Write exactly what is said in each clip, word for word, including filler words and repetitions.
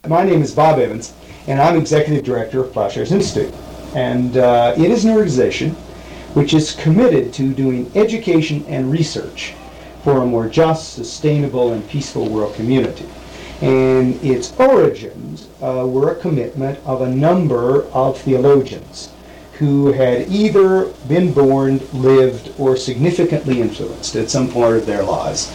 My name is Bob Evans, and I'm Executive Director of Plowshares Institute. And uh, it is an organization which is committed to doing education and research for a more just, sustainable, and peaceful world community. And its origins uh, were a commitment of a number of theologians who had either been born, lived, or significantly influenced at some point of their lives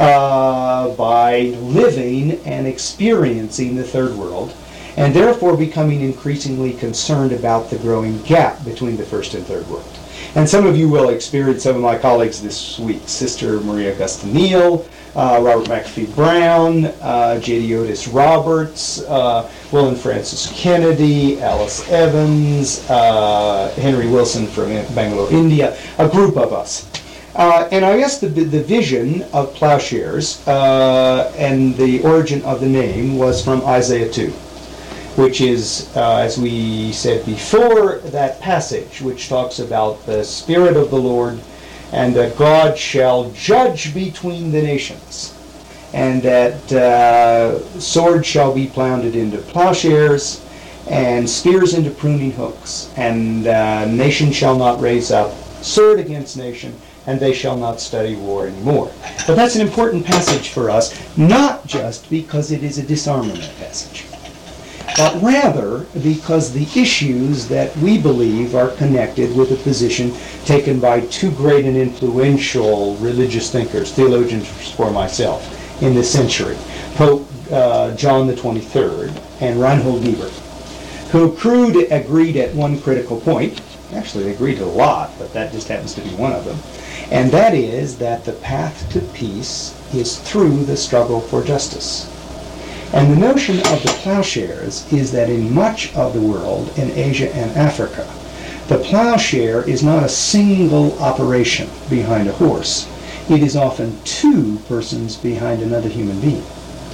uh, by living and experiencing the third world, and therefore becoming increasingly concerned about the growing gap between the first and third world. And some of you will experience some of my colleagues this week: Sister Maria Augusta-Neal, uh, Robert McAfee Brown, uh, J D Otis Roberts, uh, Will and Francis Kennedy, Alice Evans, uh, Henry Wilson from Bangalore, India, a group of us. Uh, and I guess the, the vision of Plowshares uh, and the origin of the name was from Isaiah two, which is, uh, as we said before, that passage which talks about the Spirit of the Lord and that God shall judge between the nations, and that uh, swords shall be pounded into plowshares and spears into pruning hooks, and uh, nation shall not raise up sword against nation, and they shall not study war anymore. But that's an important passage for us, not just because it is a disarmament passage, but rather because the issues that we believe are connected with a position taken by two great and influential religious thinkers, theologians for myself, in this century, Pope uh, John the twenty-third and Reinhold Niebuhr, who crude agreed at one critical point. Actually, they agreed a lot, but that just happens to be one of them. And that is that the path to peace is through the struggle for justice. And the notion of the plowshares is that in much of the world, in Asia and Africa, the plowshare is not a single operation behind a horse. It is often two persons behind another human being.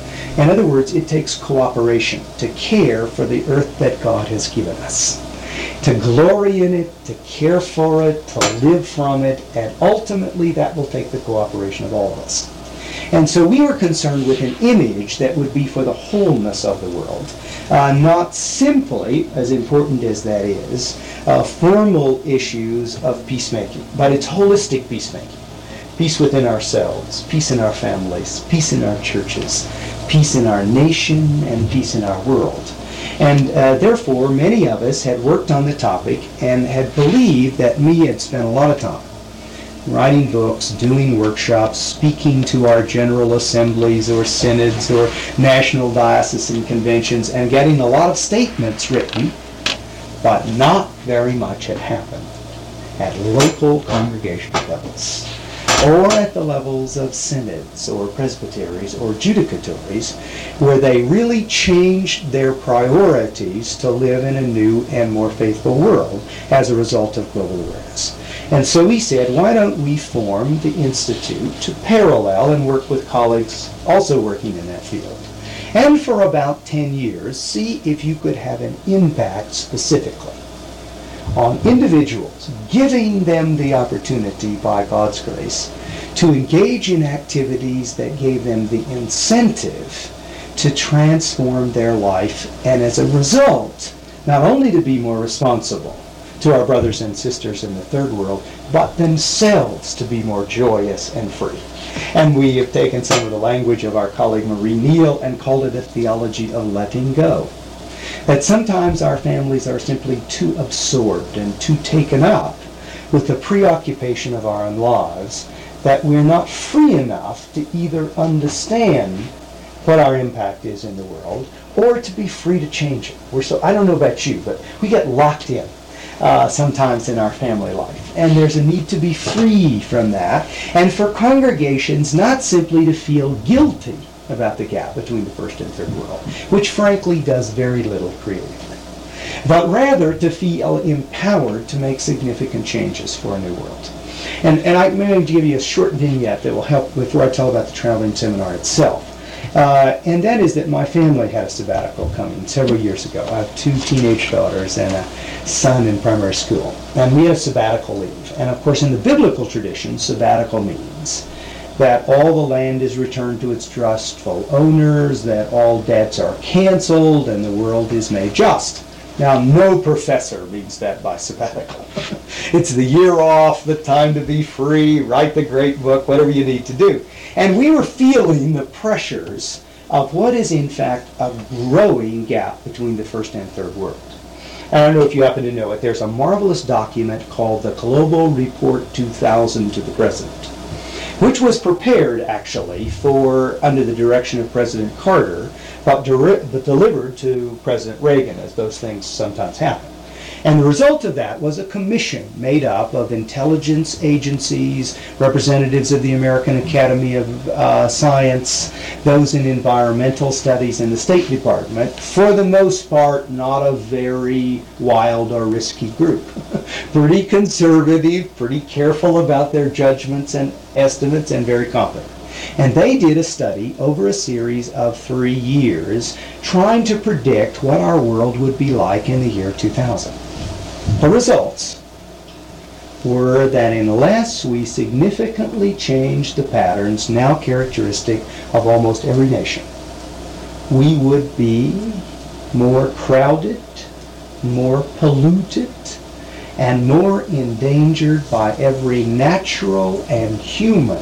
In other words, it takes cooperation to care for the earth that God has given us, to glory in it, to care for it, to live from it, and ultimately that will take the cooperation of all of us. And so we were concerned with an image that would be for the wholeness of the world, uh, not simply, as important as that is, uh, formal issues of peacemaking, but it's holistic peacemaking. Peace within ourselves, peace in our families, peace in our churches, peace in our nation, and peace in our world. And uh, therefore, many of us had worked on the topic and had believed that me had spent a lot of time writing books, doing workshops, speaking to our general assemblies or synods or national diocesan conventions, and getting a lot of statements written, but not very much had happened at local congregational levels, or at the levels of synods or presbyteries or judicatories, where they really changed their priorities to live in a new and more faithful world as a result of global awareness. And so we said, why don't we form the Institute to parallel and work with colleagues also working in that field? And for about ten years, see if you could have an impact specifically on individuals, giving them the opportunity by God's grace to engage in activities that gave them the incentive to transform their life, and as a result, not only to be more responsible to our brothers and sisters in the third world, but themselves to be more joyous and free. And we have taken some of the language of our colleague Marie Neal and called it a theology of letting go. That sometimes our families are simply too absorbed and too taken up with the preoccupation of our own lives that we're not free enough to either understand what our impact is in the world or to be free to change it. We're so, I don't know about you, but we get locked in uh, sometimes in our family life. And there's a need to be free from that, and for congregations not simply to feel guilty about the gap between the first and third world, which frankly does very little creatively, but rather to feel empowered to make significant changes for a new world. And, and I'm going to give you a short vignette that will help before I tell about the traveling seminar itself. Uh, and that is that my family had a sabbatical coming several years ago. I have two teenage daughters and a son in primary school. And we had a sabbatical leave. And of course, in the biblical tradition, sabbatical means that all the land is returned to its trustful owners, that all debts are canceled, and the world is made just. Now, no professor reads that by sabbatical. It's the year off, the time to be free, write the great book, whatever you need to do. And we were feeling the pressures of what is in fact a growing gap between the first and third world. I don't know if you happen to know it. There's a marvelous document called the Global Report two thousand to the President, which was prepared actually for under the direction of President Carter, but, de- but delivered to President Reagan, as those things sometimes happen. And the result of that was a commission made up of intelligence agencies, representatives of the American Academy of uh, Science, those in environmental studies, and the State Department. For the most part, not a very wild or risky group. Pretty conservative, pretty careful about their judgments and estimates, and very competent. And they did a study over a series of three years trying to predict what our world would be like in the year two thousand. The results were that unless we significantly changed the patterns now characteristic of almost every nation, we would be more crowded, more polluted, and more endangered by every natural and human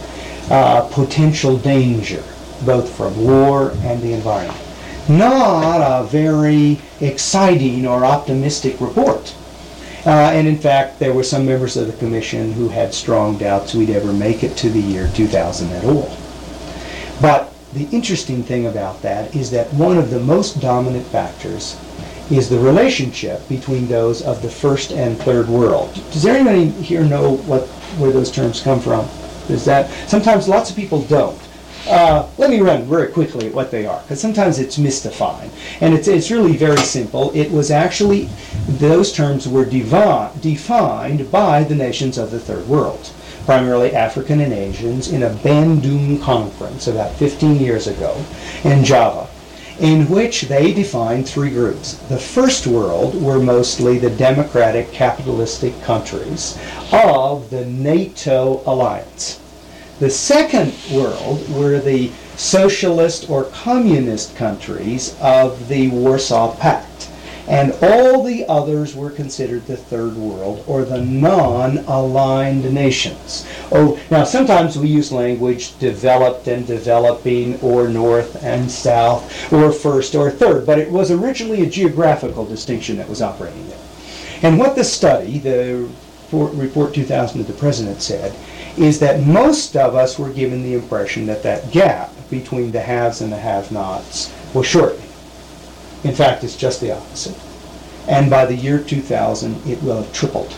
uh, potential danger, both from war and the environment. Not a very exciting or optimistic report. Uh, and in fact, there were some members of the commission who had strong doubts we'd ever make it to the year two thousand at all. But the interesting thing about that is that one of the most dominant factors is the relationship between those of the first and third world. Does anybody here know what where those terms come from? Is that sometimes lots of people don't. Uh, let me run very quickly at what they are, because sometimes it's mystifying. And it's, it's really very simple. It was actually, those terms were devi- defined by the nations of the Third World, primarily African and Asians, in a Bandung conference about fifteen years ago in Java, in which they defined three groups. The First World were mostly the democratic capitalistic countries of the NATO alliance. The Second World were the socialist or communist countries of the Warsaw Pact. And all the others were considered the Third World, or the non-aligned nations. Oh, now sometimes we use language developed and developing, or north and south, or first or third, but it was originally a geographical distinction that was operating there. And what the study, the Report two thousand of the President said, is that most of us were given the impression that that gap between the haves and the have-nots was shortening. In fact, it's just the opposite. And by the year two thousand, it will have tripled.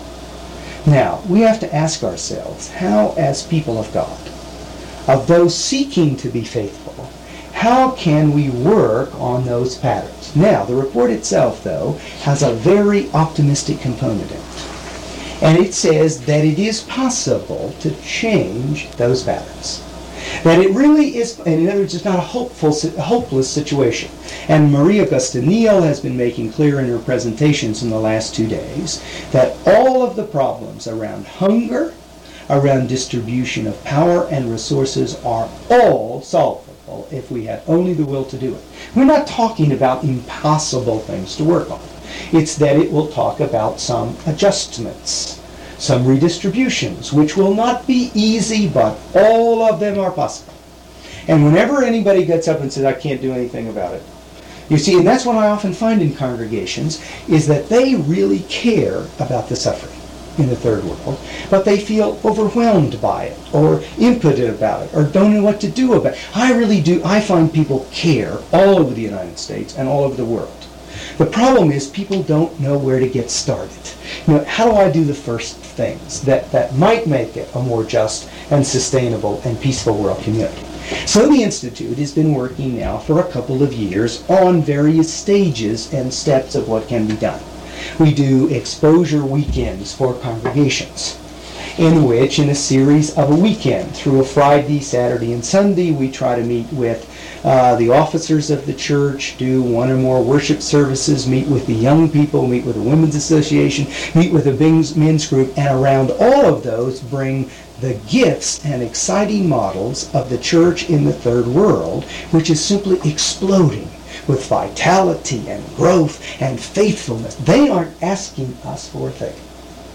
Now, we have to ask ourselves, how, as people of God, of those seeking to be faithful, how can we work on those patterns? Now, the report itself, though, has a very optimistic component in it. And it says that it is possible to change those patterns. That it really is, in other words, it's not a hopeful, hopeless situation. And Maria Gustiniel has been making clear in her presentations in the last two days that all of the problems around hunger, around distribution of power and resources are all solvable if we had only the will to do it. We're not talking about impossible things to work on. It's that it will talk about some adjustments, some redistributions, which will not be easy, but all of them are possible. And whenever anybody gets up and says, I can't do anything about it, you see, and that's what I often find in congregations, is that they really care about the suffering in the third world, but they feel overwhelmed by it, or impotent about it, or don't know what to do about it. I really do, I find people care all over the United States and all over the world. The problem is people don't know where to get started. You know, how do I do the first things that, that might make it a more just and sustainable and peaceful world community? So the Institute has been working now for a couple of years on various stages and steps of what can be done. We do exposure weekends for congregations, in which, in a series of a weekend, through a Friday, Saturday, and Sunday, we try to meet with uh, the officers of the church, do one or more worship services, meet with the young people, meet with the Women's Association, meet with the men's group, and around all of those bring the gifts and exciting models of the church in the third world, which is simply exploding with vitality and growth and faithfulness. They aren't asking us for a thing,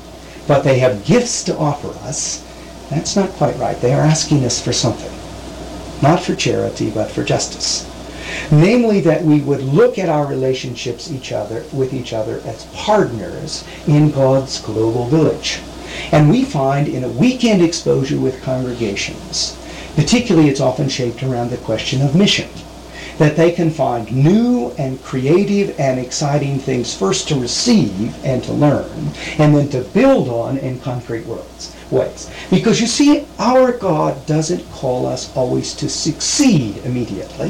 but they have gifts to offer us. That's not quite right. They are asking us for something, not for charity, but for justice. Namely, that we would look at our relationships each other with each other as partners in God's global village. And we find in a weekend exposure with congregations, particularly it's often shaped around the question of mission, that they can find new and creative and exciting things first to receive and to learn, and then to build on in concrete words, ways. Because you see, our God doesn't call us always to succeed immediately,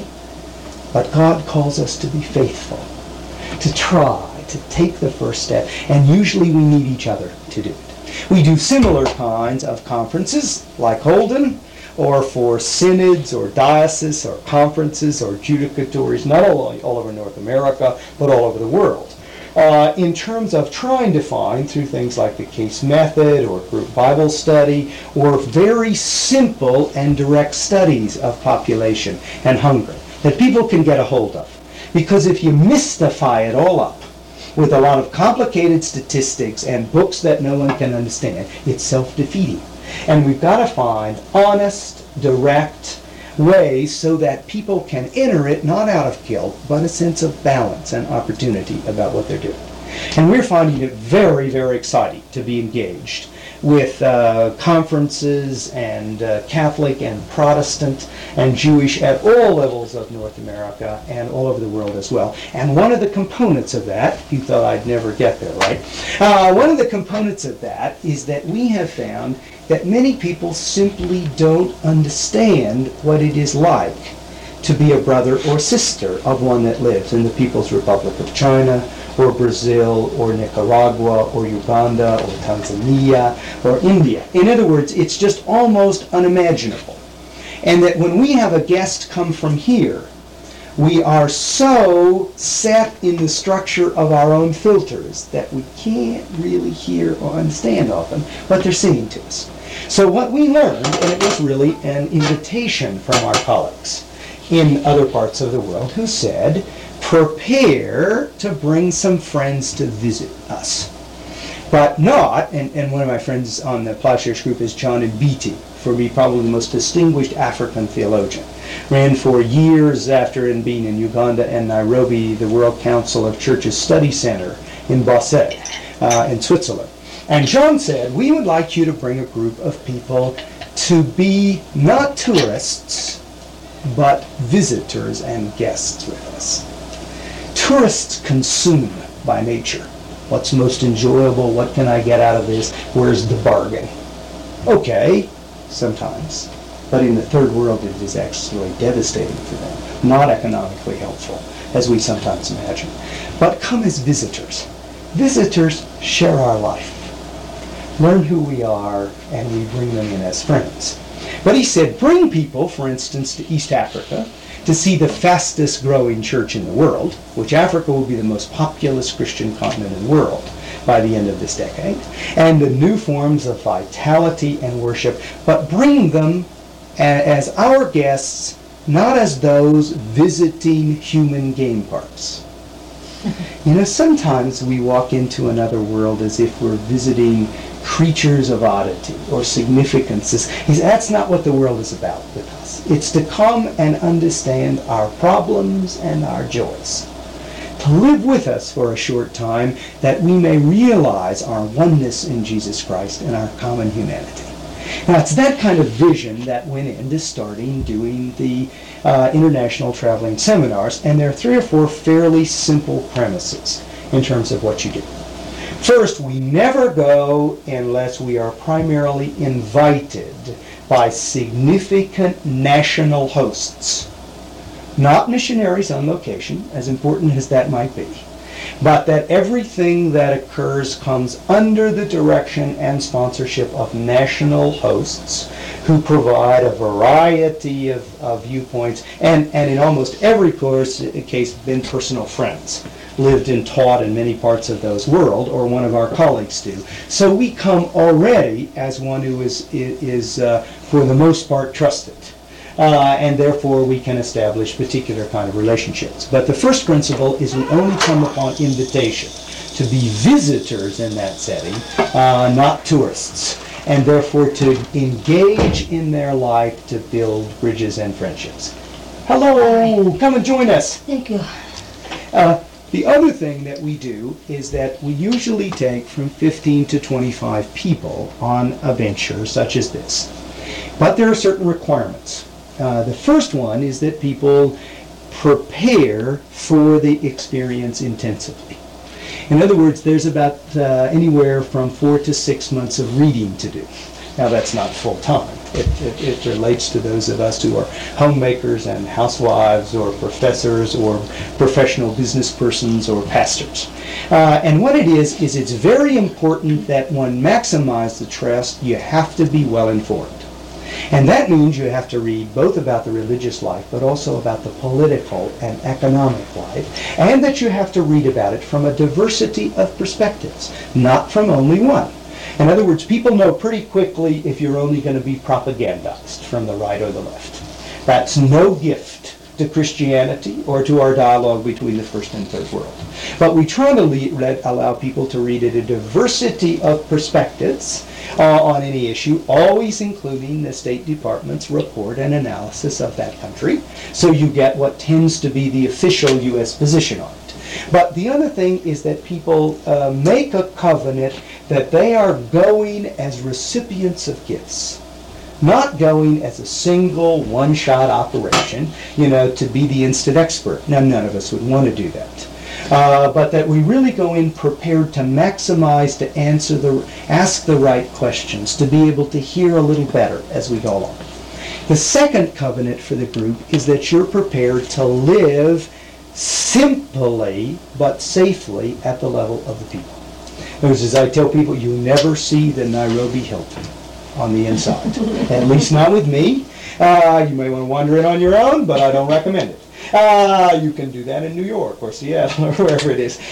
but God calls us to be faithful, to try, to take the first step, and usually we need each other to do it. We do similar kinds of conferences, like Holden, or for synods or dioceses or conferences or judicatories, not only all over North America, but all over the world, uh, in terms of trying to find, through things like the case method or group Bible study, or very simple and direct studies of population and hunger, that people can get a hold of. Because if you mystify it all up with a lot of complicated statistics and books that no one can understand, it's self-defeating. And we've got to find honest, direct ways so that people can enter it not out of guilt, but a sense of balance and opportunity about what they're doing. And we're finding it very, very exciting to be engaged with uh, conferences and uh, Catholic and Protestant and Jewish at all levels of North America and all over the world as well. And one of the components of that, you thought I'd never get there, right? Uh, one of the components of that is that we have found that many people simply don't understand what it is like to be a brother or sister of one that lives in the People's Republic of China, or Brazil, or Nicaragua, or Uganda, or Tanzania, or India. In other words, it's just almost unimaginable. And that when we have a guest come from here, we are so set in the structure of our own filters that we can't really hear or understand often what they're saying to us. So what we learned, and it was really an invitation from our colleagues in other parts of the world who said, prepare to bring some friends to visit us. But not, and, and one of my friends on the Plowshares group is John Mbiti, for me probably the most distinguished African theologian. Ran for years after in being in Uganda and Nairobi, the World Council of Churches Study Center in Basel, uh, in Switzerland. And John said, we would like you to bring a group of people to be not tourists, but visitors and guests with us. Tourists consume by nature. What's most enjoyable? What can I get out of this? Where's the bargain? Okay, sometimes. But in the third world, it is actually devastating for them. Not economically helpful, as we sometimes imagine. But come as visitors. Visitors share our life. Learn who we are, and we bring them in as friends. But he said, bring people, for instance, to East Africa to see the fastest growing church in the world, which Africa will be the most populous Christian continent in the world by the end of this decade, and the new forms of vitality and worship, but bring them as our guests, not as those visiting human game parks. You know, sometimes we walk into another world as if we're visiting creatures of oddity or significances. That's not what the world is about with us. It's to come and understand our problems and our joys. To live with us for a short time that we may realize our oneness in Jesus Christ and our common humanity. Now, it's that kind of vision that went into starting doing the uh, international traveling seminars, and there are three or four fairly simple premises in terms of what you do. First, we never go unless we are primarily invited by significant national hosts. Not missionaries on location, as important as that might be, but that everything that occurs comes under the direction and sponsorship of national hosts who provide a variety of, of viewpoints, and, and in almost every course, case been personal friends, lived and taught in many parts of those world, or one of our colleagues do. So we come already as one who is, is uh, for the most part, trusted. Uh, and therefore we can establish particular kind of relationships. But the first principle is we only come upon invitation to be visitors in that setting, uh, not tourists, and therefore to engage in their life to build bridges and friendships. Hello, come and join us. Thank you. Uh, the other thing that we do is that we usually take from fifteen to twenty-five people on a venture such as this. But there are certain requirements. Uh, the first one is that people prepare for the experience intensively. In other words, there's about uh, anywhere from four to six months of reading to do. Now that's not full time. It, it, it relates to those of us who are homemakers and housewives or professors or professional business persons or pastors. Uh, and what it is, is it's very important that one maximize the trust. You have to be well informed. And that means you have to read both about the religious life, but also about the political and economic life, and that you have to read about it from a diversity of perspectives, not from only one. In other words, people know pretty quickly if you're only going to be propagandized from the right or the left. That's no gift to Christianity or to our dialogue between the first and third world. But we try to le- let, allow people to read at a diversity of perspectives uh, on any issue, always including the State Department's report and analysis of that country, so you get what tends to be the official U S position on it. But the other thing is that people uh, make a covenant that they are going as recipients of gifts, not going as a single one-shot operation, you know, to be the instant expert. Now, none of us would want to do that. Uh, but that we really go in prepared to maximize, to answer the, ask the right questions, to be able to hear a little better as we go along. The second covenant for the group is that you're prepared to live simply but safely at the level of the people. In other words, as I tell people, you never see the Nairobi Hilton on the inside. At least not with me. Uh, you may want to wander in on your own, but I don't recommend it. Uh, you can do that in New York or Seattle or wherever it is.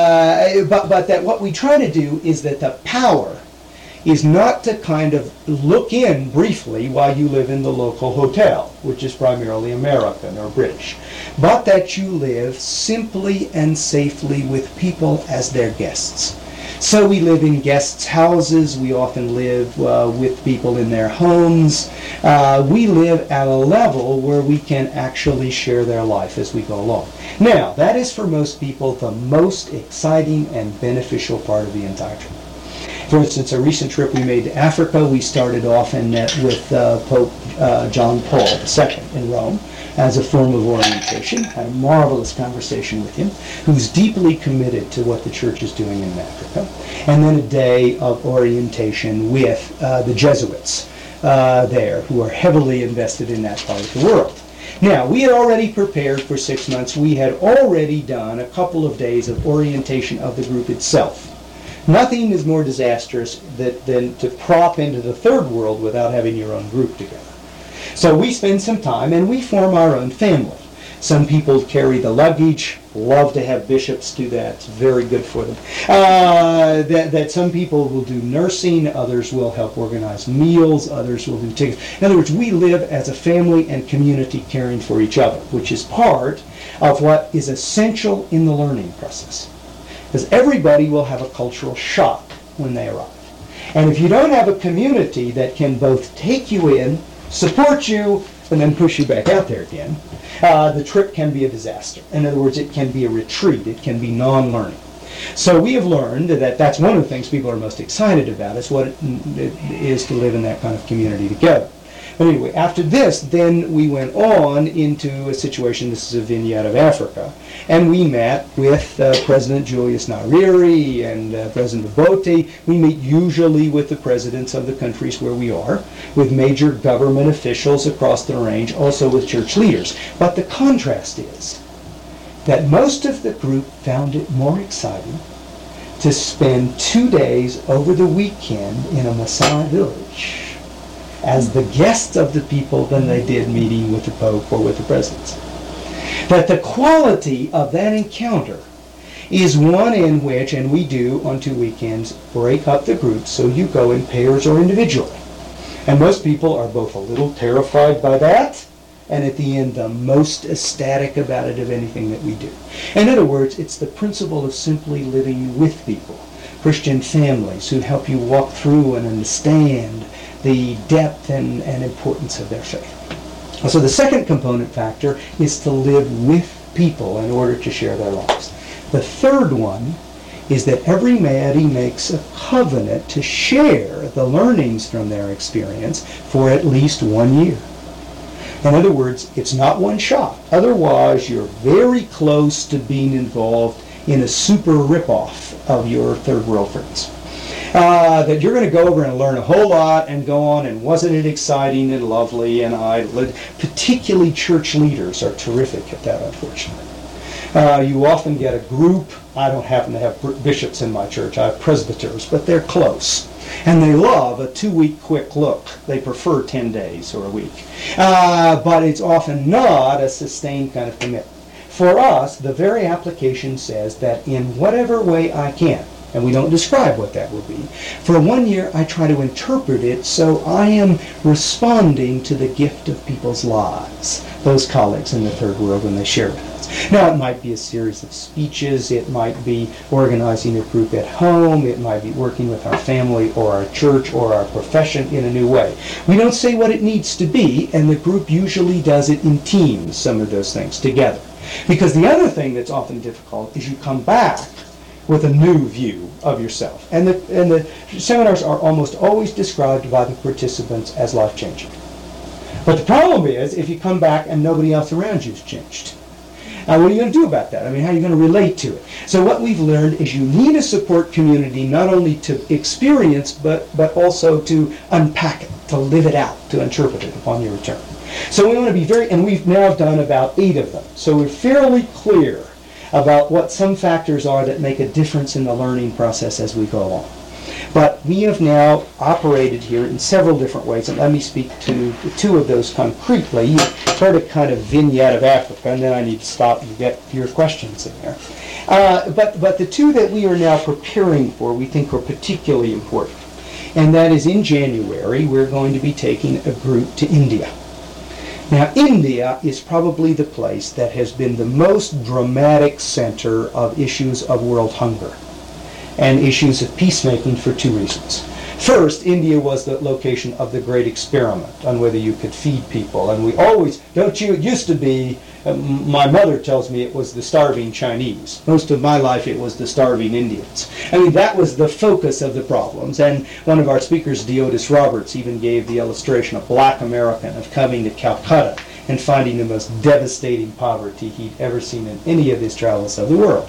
Uh, but, but that what we try to do is that the power is not to kind of look in briefly while you live in the local hotel, which is primarily American or British, but that you live simply and safely with people as their guests. So we live in guests' houses. We often live uh, with people in their homes. Uh, we live at a level where we can actually share their life as we go along. Now, that is for most people the most exciting and beneficial part of the entire trip. For instance, a recent trip we made to Africa, we started off and met with uh, Pope uh, John Paul the Second in Rome as a form of orientation. Had a marvelous conversation with him, who's deeply committed to what the church is doing in Africa. And then a day of orientation with uh, the Jesuits uh, there, who are heavily invested in that part of the world. Now, we had already prepared for six months. We had already done a couple of days of orientation of the group itself. Nothing is more disastrous that, than to prop into the third world without having your own group together. So we spend some time and we form our own family. Some people carry the luggage, love to have bishops do that, it's very good for them. Uh, that, that some people will do nursing, others will help organize meals, others will do tickets. In other words, we live as a family and community caring for each other, which is part of what is essential in the learning process. Because everybody will have a cultural shock when they arrive. And if you don't have a community that can both take you in, support you, and then push you back out there again, uh, the trip can be a disaster. In other words, it can be a retreat. It can be non-learning. So we have learned that that's one of the things people are most excited about, is what it is to live in that kind of community together. But anyway, after this, then we went on into a situation, this is a vignette of Africa, and we met with uh, President Julius Nyerere and uh, President Obote. We meet usually with the presidents of the countries where we are, with major government officials across the range, also with church leaders. But the contrast is that most of the group found it more exciting to spend two days over the weekend in a Maasai village as the guests of the people than they did meeting with the Pope or with the presidents. That the quality of that encounter is one in which, and we do on two weekends, break up the groups so you go in pairs or individually. And most people are both a little terrified by that, and at the end the most ecstatic about it of anything that we do. In other words, it's the principle of simply living with people, Christian families who help you walk through and understand the depth and, and importance of their faith. So the second component factor is to live with people in order to share their lives. The third one is that every Maddie makes a covenant to share the learnings from their experience for at least one year. In other words, it's not one shot. Otherwise, you're very close to being involved in a super ripoff of your third world friends. Uh, that you're going to go over and learn a whole lot and go on, and wasn't it exciting and lovely, and I, particularly church leaders are terrific at that, unfortunately. Uh, you often get a group. I don't happen to have bishops in my church. I have presbyters, but they're close. And they love a two-week quick look. They prefer ten days or a week. Uh, but it's often not a sustained kind of commitment. For us, the very application says that in whatever way I can, and we don't describe what that will be, for one year I try to interpret it so I am responding to the gift of people's lives, those colleagues in the third world when they share with us. Now, it might be a series of speeches, it might be organizing a group at home, it might be working with our family or our church or our profession in a new way. We don't say what it needs to be, and the group usually does it in teams, some of those things, together. Because the other thing that's often difficult is you come back with a new view of yourself. And the, and the seminars are almost always described by the participants as life-changing. But the problem is, if you come back and nobody else around you has changed, uh, what are you going to do about that? I mean, how are you going to relate to it? So what we've learned is you need a support community not only to experience, but, but also to unpack it, to live it out, to interpret it upon your return. So we want to be very, and we've now done about eight of them. So we're fairly clear about what some factors are that make a difference in the learning process as we go along. But we have now operated here in several different ways, and let me speak to two of those concretely. You heard a kind of vignette of Africa, and then I need to stop and get your questions in there. Uh, but, but the two that we are now preparing for, we think are particularly important. And that is in January, we're going to be taking a group to India. Now, India is probably the place that has been the most dramatic center of issues of world hunger and issues of peacemaking for two reasons. First, India was the location of the great experiment on whether you could feed people. And we always, don't you, it used to be, uh, my mother tells me it was the starving Chinese. Most of my life it was the starving Indians. I mean, that was the focus of the problems. And one of our speakers, Diotis Roberts, even gave the illustration of black American of coming to Calcutta and finding the most devastating poverty he'd ever seen in any of his travels of the world.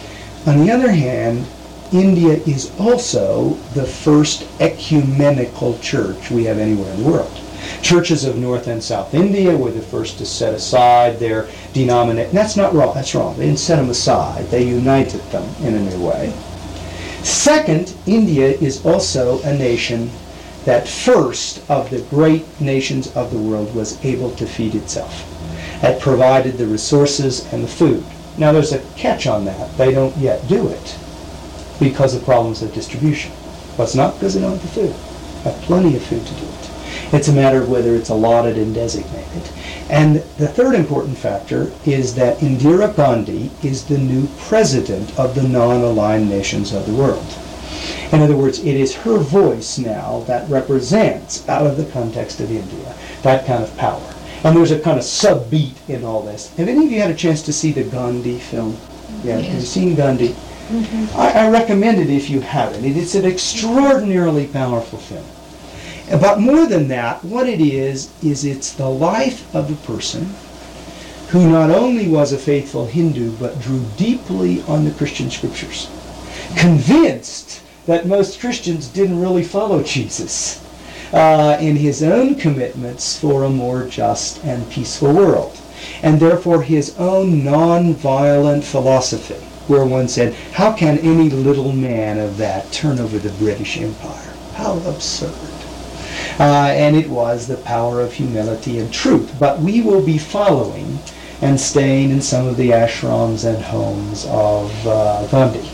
On the other hand, India is also the first ecumenical church we have anywhere in the world. Churches of North and South India were the first to set aside their denomination. That's not wrong. That's wrong. They didn't set them aside. They united them in a new way. Second, India is also a nation that first of the great nations of the world was able to feed itself. It provided the resources and the food. Now there's a catch on that. They don't yet do it because of problems of distribution. Well, it's not because they don't have the food. They have plenty of food to do it. It's a matter of whether it's allotted and designated. And the third important factor is that Indira Gandhi is the new president of the non-aligned nations of the world. In other words, it is her voice now that represents, out of the context of India, that kind of power. And there's a kind of sub-beat in all this. Have any of you had a chance to see the Gandhi film? Yeah, yes. Have you seen Gandhi? Mm-hmm. I, I recommend it if you haven't. It, it's an extraordinarily powerful film. But more than that, what it is, is it's the life of a person who not only was a faithful Hindu, but drew deeply on the Christian scriptures, convinced that most Christians didn't really follow Jesus uh, in his own commitments for a more just and peaceful world. and therefore his own non-violent philosophy, where one said, how can any little man of that turn over the British Empire? How absurd. Uh, and it was the power of humility and truth. But we will be following and staying in some of the ashrams and homes of uh, Gandhi,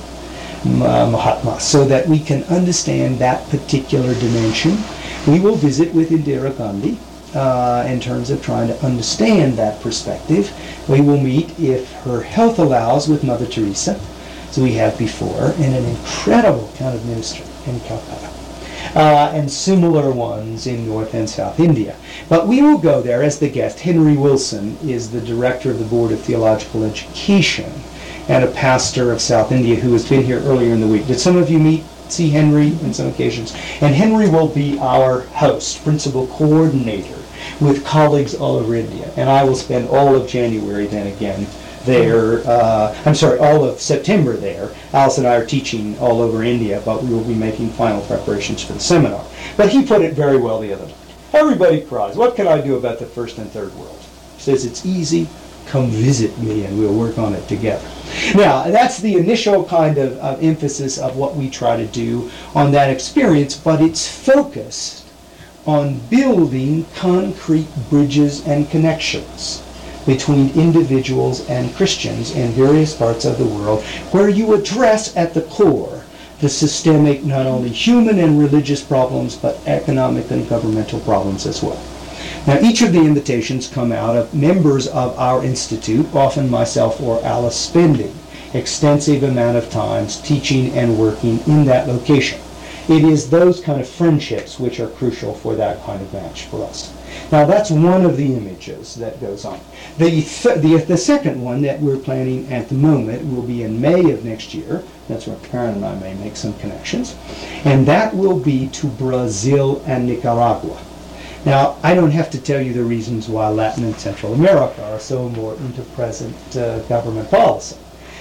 uh, Mahatma, so that we can understand that particular dimension. We will visit with Indira Gandhi uh, in terms of trying to understand that perspective. We will meet, if her health allows, with Mother Teresa, as we have before, in an incredible kind of ministry in Calcutta. Uh, and similar ones in North and South India. But we will go there as the guest. Henry Wilson is the director of the Board of Theological Education and a pastor of South India who has been here earlier in the week. Did some of you meet, see Henry on some occasions? And Henry will be our host, principal coordinator, with colleagues all over India. And I will spend all of January then again there, uh, I'm sorry, all of September there. Alice and I are teaching all over India, but we will be making final preparations for the seminar. But he put it very well the other night. Everybody cries, what can I do about the first and third world? He says, it's easy, come visit me and we'll work on it together. Now, that's the initial kind of, of emphasis of what we try to do on that experience, but it's focused on building concrete bridges and connections between individuals and Christians in various parts of the world, where you address at the core the systemic, not only human and religious problems, but economic and governmental problems as well. Now, each of the invitations come out of members of our institute, often myself or Alice spending extensive amount of times teaching and working in that location. It is those kind of friendships which are crucial for that kind of match for us. Now, that's one of the images that goes on. The, th- the, the second one that we're planning at the moment will be in May of next year. That's where Karen and I may make some connections. And that will be to Brazil and Nicaragua. Now, I don't have to tell you the reasons why Latin and Central America are so important to present uh, government policy.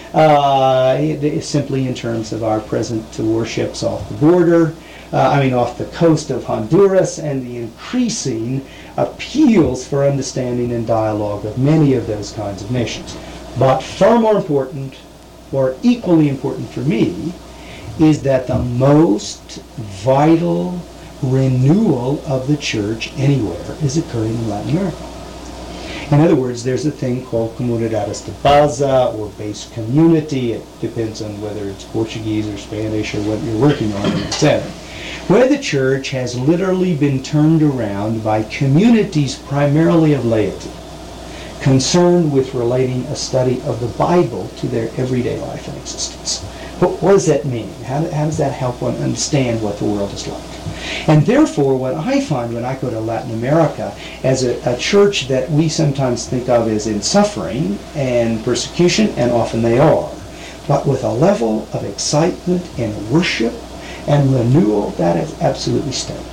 Uh, it, it's simply in terms of our present warships off the border, uh, I mean off the coast of Honduras, and the increasing appeals for understanding and dialogue of many of those kinds of nations. But far more important, or equally important for me, is that the most vital renewal of the church anywhere is occurring in Latin America. In other words, there's a thing called Comunidades de Base, or base community. It depends on whether it's Portuguese or Spanish or what you're working on in the setting, where the church has literally been turned around by communities primarily of laity, concerned with relating a study of the Bible to their everyday life and existence. But what does that mean? How, how does that help one understand what the world is like? And therefore, what I find when I go to Latin America, as a, a church that we sometimes think of as in suffering and persecution, and often they are, but with a level of excitement and worship and renewal that is absolutely stunning.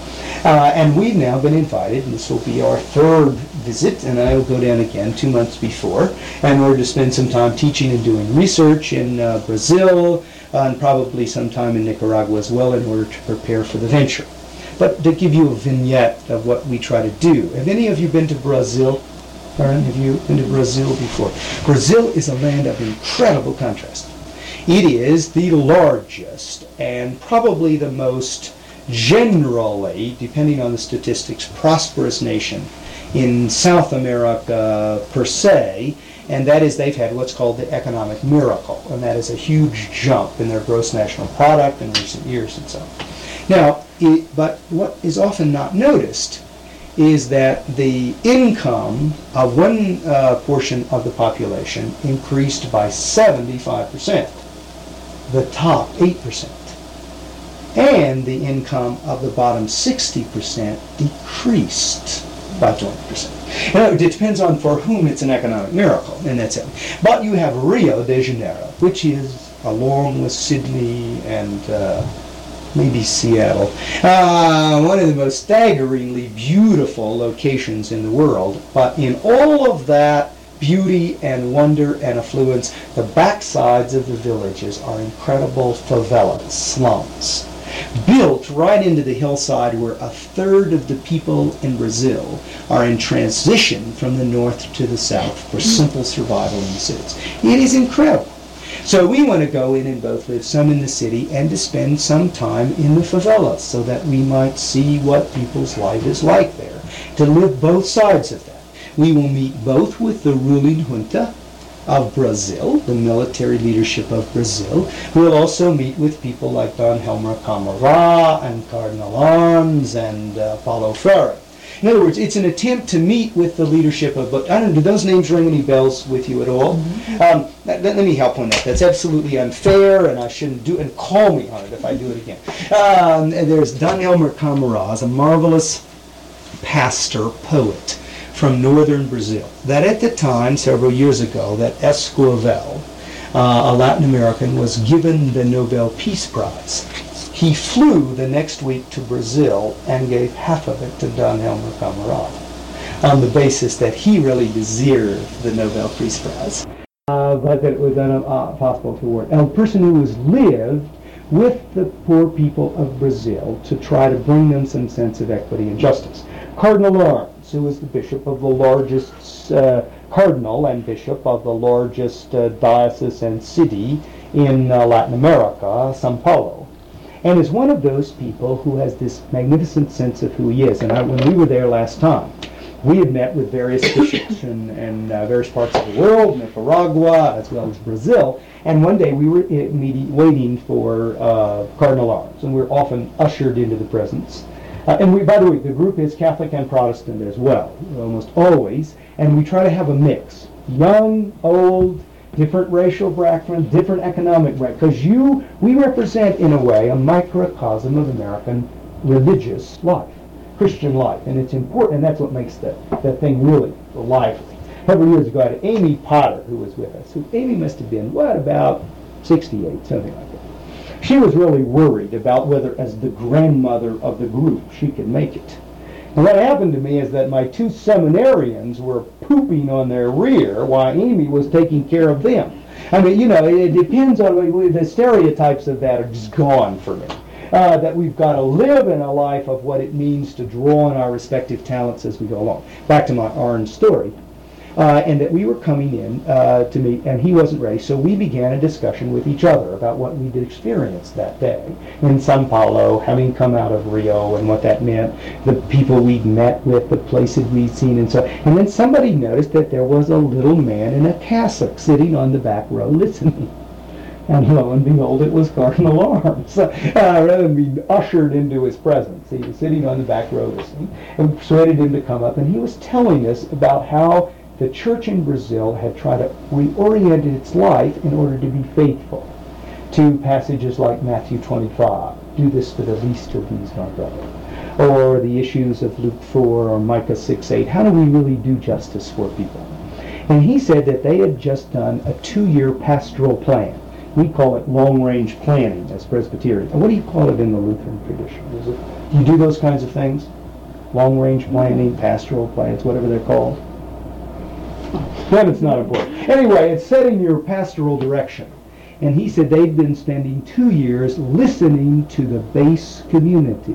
Uh, and we've now been invited, and this will be our third visit, and I will go down again two months before, in order to spend some time teaching and doing research in uh, Brazil, uh, and probably sometime in Nicaragua as well, in order to prepare for the venture. But to give you a vignette of what we try to do, have any of you been to Brazil? Karen, have you been to Brazil before? Brazil is a land of incredible contrast. It is the largest and probably the most generally, depending on the statistics, prosperous nation in South America per se, and that is they've had what's called the economic miracle, and that is a huge jump in their gross national product in recent years and so on. Now, it, but what is often not noticed is that the income of one uh, portion of the population increased by seventy-five percent, the top eight percent. And the income of the bottom sixty percent decreased by twenty percent. Now, it depends on for whom it's an economic miracle, and that's it. But you have Rio de Janeiro, which is, along with Sydney and uh, maybe Seattle, uh, one of the most staggeringly beautiful locations in the world. But in all of that beauty and wonder and affluence, the backsides of the villages are incredible favelas, slums. built right into the hillside where a third of the people in Brazil are in transition from the north to the south for simple survival in the cities. It is incredible. So we want to go in and both live some in the city and to spend some time in the favelas so that we might see what people's life is like there, to live both sides of that. We will meet both with the ruling junta of Brazil, the military leadership of Brazil. We'll also meet with people like Don Helmer Camará and Cardinal Arms and uh, Paulo Freire. In other words, it's an attempt to meet with the leadership of, I don't know, do those names ring any bells with you at all? Mm-hmm. um, let, let me help on that. That's absolutely unfair, and I shouldn't do it, and call me on it if I do it again. Um, there's Don Helmer Camará, a marvelous pastor, poet from northern Brazil, that at the time, several years ago, that Esquivel, uh, a Latin American, was given the Nobel Peace Prize. He flew the next week to Brazil and gave half of it to Don Helmer Camará on the basis that he really deserved the Nobel Peace Prize. Uh, but that it was impossible to award. And a person who has lived with the poor people of Brazil to try to bring them some sense of equity and justice. Cardinal Arms, who was the bishop of the largest, uh, cardinal and bishop of the largest uh, diocese and city in uh, Latin America, São Paulo, and is one of those people who has this magnificent sense of who he is. And I, when we were there last time, we had met with various bishops in, in uh, various parts of the world, Nicaragua, as well as Brazil, and one day we were uh, meeting, waiting for uh, Cardinal Arms, and we were often ushered into the presence. Uh, and we, by the way, the group is Catholic and Protestant as well, almost always, and we try to have a mix, young, old, different racial background, different economic background, because you, we represent, in a way, a microcosm of American religious life, Christian life, and it's important, and that's what makes the, the thing really lively. Several years ago, I had Amy Potter, who was with us. Who, Amy must have been, what, about sixty-eight, something like that. She was really worried about whether, as the grandmother of the group, she could make it. And what happened to me is that my two seminarians were pooping on their rear while Amy was taking care of them. I mean, you know, it, it depends on, the stereotypes of that are just gone for me. Uh, that we've got to live in a life of what it means to draw on our respective talents as we go along. Back to my orange story. Uh, and that we were coming in uh, to meet, and he wasn't ready, so we began a discussion with each other about what we'd experienced that day in São Paulo, having come out of Rio, and what that meant, the people we'd met with, the places we'd seen, and so. And then somebody noticed that there was a little man in a cassock sitting on the back row listening. And lo and behold, it was Cardinal Arms, uh, rather than being ushered into his presence. He was sitting on the back row listening, and we persuaded him to come up, and he was telling us about how the church in Brazil had tried to reorient its life in order to be faithful to passages like Matthew twenty-five, do this for the least of these, my brother, or the issues of Luke four or Micah six eight. How do we really do justice for people? And he said that they had just done a two-year pastoral plan. We call it long-range planning as Presbyterian. And what do you call it in the Lutheran tradition? Is it, do you do those kinds of things? Long-range planning, pastoral plans, whatever they're called? Then it's not important. Anyway, it's setting your pastoral direction. And he said they'd been spending two years listening to the base communities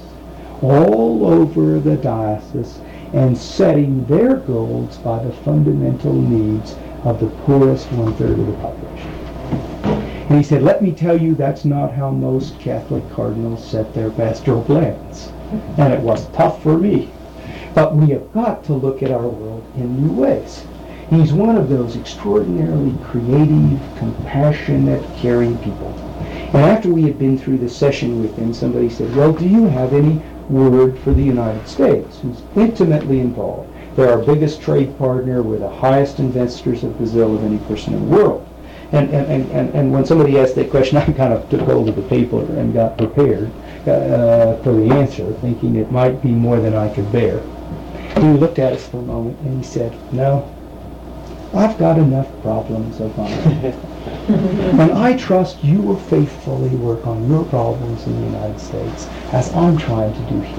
all over the diocese and setting their goals by the fundamental needs of the poorest one-third of the population. And he said, let me tell you, that's not how most Catholic cardinals set their pastoral plans. And it was tough for me. But we have got to look at our world in new ways. He's one of those extraordinarily creative, compassionate, caring people. And after we had been through the session with him, somebody said, well, do you have any word for the United States, who's intimately involved? They're our biggest trade partner. We're the highest investors of Brazil of any person in the world. And, and, and, and when somebody asked that question, I kind of took hold of the paper and got prepared uh, for the answer, thinking it might be more than I could bear. He looked at us for a moment and he said, no, I've got enough problems of my own. And I trust you will faithfully work on your problems in the United States as I'm trying to do here.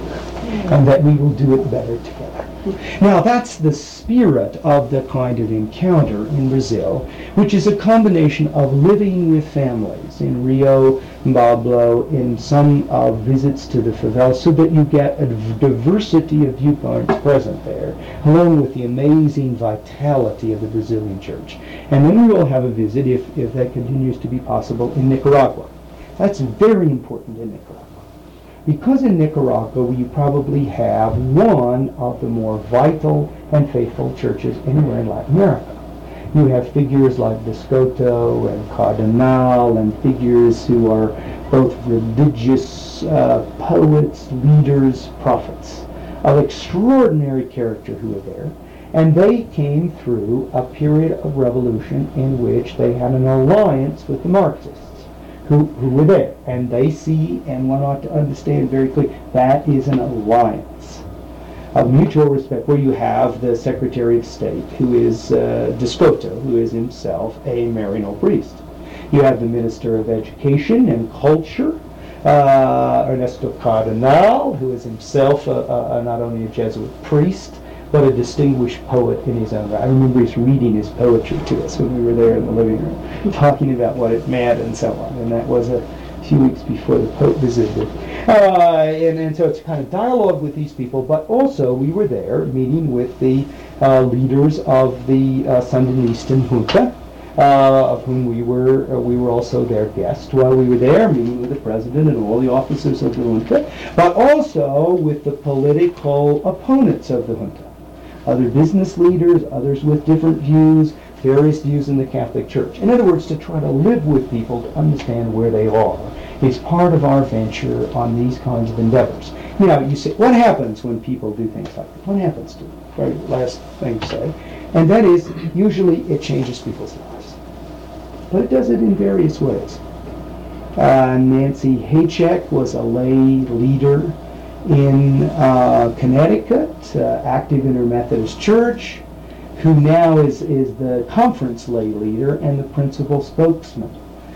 and that we will do it better together. Now, that's the spirit of the kind of encounter in Brazil, which is a combination of living with families in Rio, Pablo, in some uh, visits to the favela, so that you get a diversity of viewpoints present there, along with the amazing vitality of the Brazilian church. And then we will have a visit, if, if that continues to be possible, in Nicaragua. That's very important in Nicaragua. Because in Nicaragua you probably have one of the more vital and faithful churches anywhere in Latin America. You have figures like Biscoito and Cardenal, and figures who are both religious uh, poets, leaders, prophets, of extraordinary character who are there. And they came through a period of revolution in which they had an alliance with the Marxists. Who, who were there, and they see and want ought to understand very clearly that is an alliance of mutual respect, where you have the Secretary of State, who is uh, Descoto, who is himself a Marino priest. You have the Minister of Education and Culture, uh, Ernesto Cardenal, who is himself a, a, a, not only a Jesuit priest, but a distinguished poet in his own right. I remember he's reading his poetry to us when we were there in the living room, talking about what it meant and so on. And that was a few weeks before the Pope visited. Uh, and, and so it's kind of dialogue with these people, but also we were there meeting with the uh, leaders of the uh, Sandinistan junta, uh, of whom we were uh, we were also their guest while we were there, meeting with the president and all the officers of the junta, but also with the political opponents of the junta. Other business leaders, others with different views, various views in the Catholic Church. In other words, to try to live with people, to understand where they are, is part of our venture on these kinds of endeavors. You know, you say, what happens when people do things like that? What happens to them? Very last thing to say. And that is, usually it changes people's lives. But it does it in various ways. Uh, Nancy Haycheck was a lay leader in uh, Connecticut, uh, active in her Methodist Church, who now is, is the conference lay leader and the principal spokesman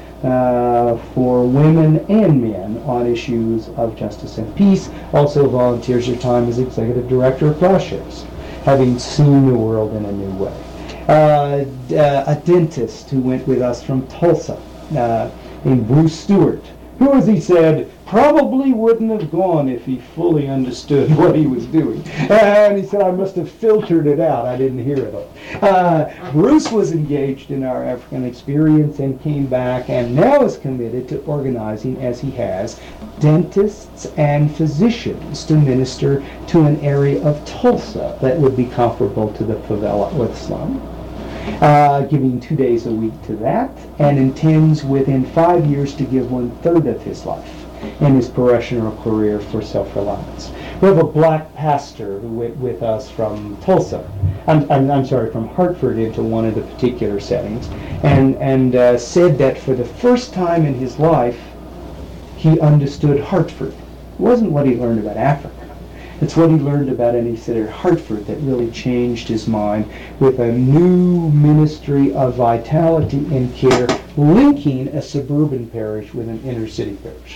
uh, for women and men on issues of justice and peace. Also volunteers her time as executive director of Plowshares, having seen the world in a new way. Uh, d- uh, a dentist who went with us from Tulsa, uh, named Bruce Stewart, who, as he said, probably wouldn't have gone if he fully understood what he was doing. And he said, I must have filtered it out. I didn't hear it all. Uh, Bruce was engaged in our African experience and came back and now is committed to organizing, as he has, dentists and physicians to minister to an area of Tulsa that would be comparable to the favela or the slum. Uh, giving two days a week to that, and intends within five years to give one third of his life in his parishioner career for self-reliance. We have a black pastor who went with us from Tulsa, I'm, I'm, I'm sorry, from Hartford into one of the particular settings, and, and uh, said that for the first time in his life, he understood Hartford. It wasn't what he learned about Africa. It's what he learned about, and he said at Hartford, that really changed his mind with a new ministry of vitality and care, linking a suburban parish with an inner city parish.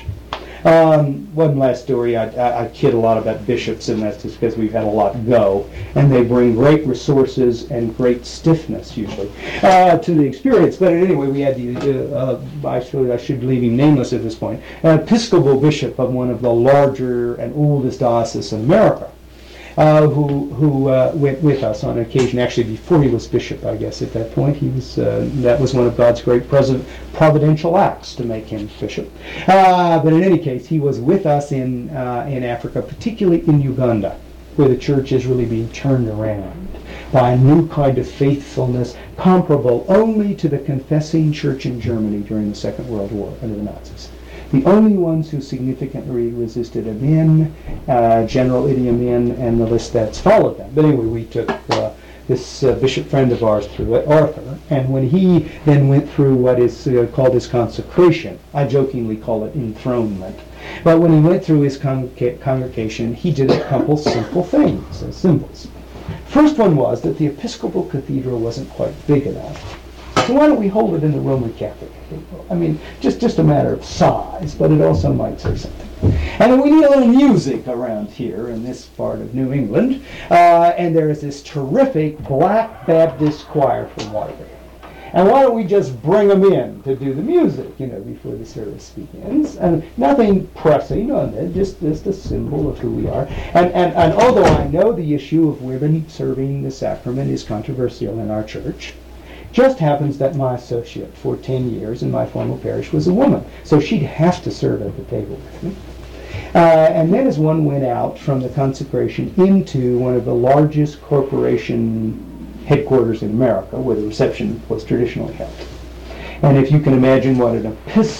Um, one last story, I, I, I kid a lot about bishops, and that's just because we've had a lot go, and they bring great resources and great stiffness, usually, uh, to the experience. But anyway, we had the, uh, uh, I, should, I should leave him nameless at this point, an Episcopal bishop of one of the larger and oldest dioceses in America, uh, who, who uh, went with us on occasion, actually before he was bishop, I guess, at that point. He was, uh, that was one of God's great president, providential acts to make him bishop. Uh, but in any case, he was with us in, uh, in Africa, particularly in Uganda, where the church is really being turned around by a new kind of faithfulness comparable only to the confessing church in Germany during the Second World War under the Nazis. The only ones who significantly resisted Amin, uh, General Idi Amin, and the list that's followed them. But anyway, we took uh, this uh, bishop friend of ours through it, Arthur, and when he then went through what is uh, called his consecration, I jokingly call it enthronement, but when he went through his con- congregation, he did a couple simple things, as symbols. First one was that the Episcopal Cathedral wasn't quite big enough So why don't we hold it in the Roman Catholic Cathedral? I mean, just, just a matter of size, but it also might say something. And then we need a little music around here in this part of New England. Uh, and there is this terrific Black Baptist choir from Waterbury. And why don't we just bring them in to do the music, you know, before the service begins? And nothing pressing on it, just, just a symbol of who we are. And, and, and although I know the issue of women serving the sacrament is controversial in our church, just happens that my associate for ten years in my former parish was a woman. So she'd have to serve at the table with me. Uh, and then as one went out from the consecration into one of the largest corporation headquarters in America, where the reception was traditionally held. And if you can imagine what an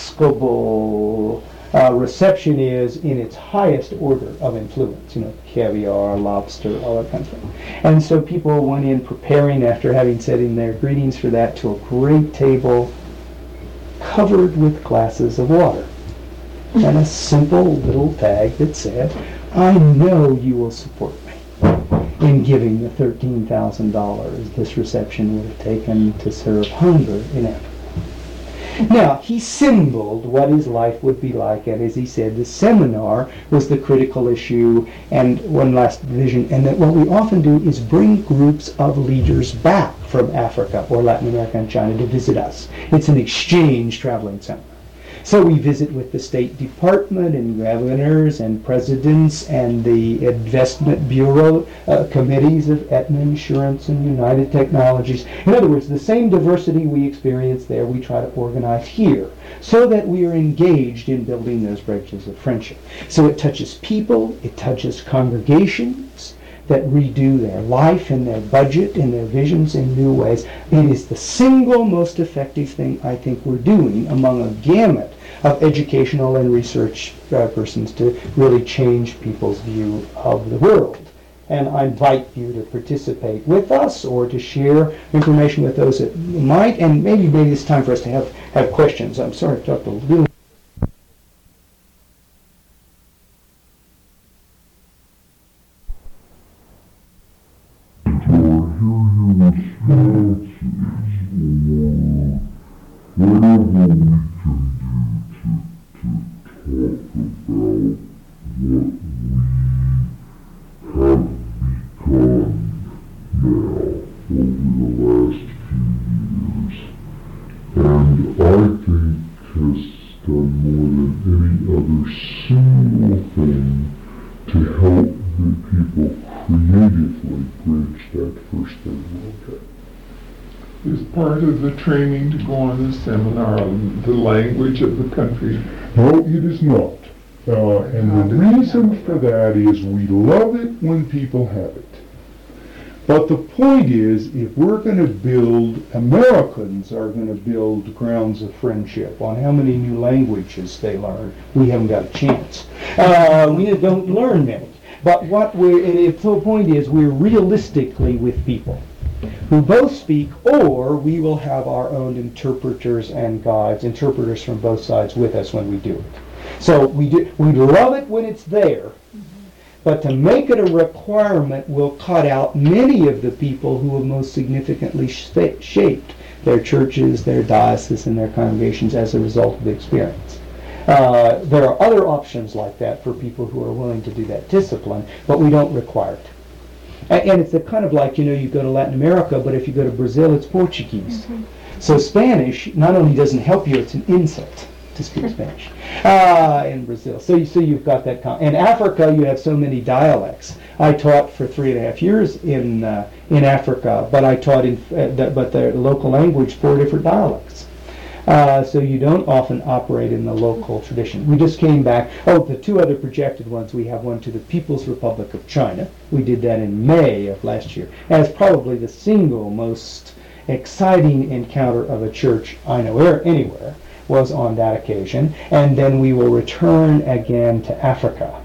Episcopal uh, reception is in its highest order of influence, you know, caviar, lobster, all that kind of thing. And so people went in preparing after having said in their greetings for that to a great table covered with glasses of water. And a simple little tag that said, I know you will support me in giving the thirteen thousand dollars this reception would have taken to serve hunger in Africa. Now, he symboled what his life would be like, and as he said, the seminar was the critical issue, and one last vision, and that what we often do is bring groups of leaders back from Africa or Latin America and China to visit us. It's an exchange traveling seminar. So we visit with the State Department and governors and presidents and the investment bureau uh, committees of Aetna Insurance and United Technologies. In other words, the same diversity we experience there, we try to organize here so that we are engaged in building those bridges of friendship. So it touches people, it touches congregations that redo their life and their budget and their visions in new ways. It is the single most effective thing I think we're doing among a gamut of educational and research uh, persons to really change people's view of the world. And I invite you to participate with us or to share information with those that might, and maybe maybe it's time for us to have, have questions. I'm sorry to talk a little. Training to go on this seminar on the language of the country? No, it is not. Uh, and the reason for that is we love it when people have it. But the point is, if we're going to build, Americans are going to build grounds of friendship on how many new languages they learn, we haven't got a chance. Uh, we don't learn many. But what we're, and the point is, we're realistically with people who both speak, or we will have our own interpreters and guides, interpreters from both sides with us when we do it. So we do, we love it when it's there, but to make it a requirement will cut out many of the people who have most significantly sh- shaped their churches, their dioceses, and their congregations as a result of the experience. Uh, there are other options like that for people who are willing to do that discipline, but we don't require it. And it's a kind of like, you know, you go to Latin America, but if you go to Brazil, it's Portuguese. Mm-hmm. So Spanish not only doesn't help you, it's an insult to speak Spanish uh, in Brazil. So, you, so you've got that. Con- in Africa, you have so many dialects. I taught for three and a half years in uh, in Africa, but I taught in uh, the, but the local language, four different dialects. Uh, so you don't often operate in the local tradition. We just came back. Oh, the two other projected ones, we have one to the People's Republic of China. We did that in May of last year, as probably the single most exciting encounter of a church I know anywhere was on that occasion. And then we will return again to Africa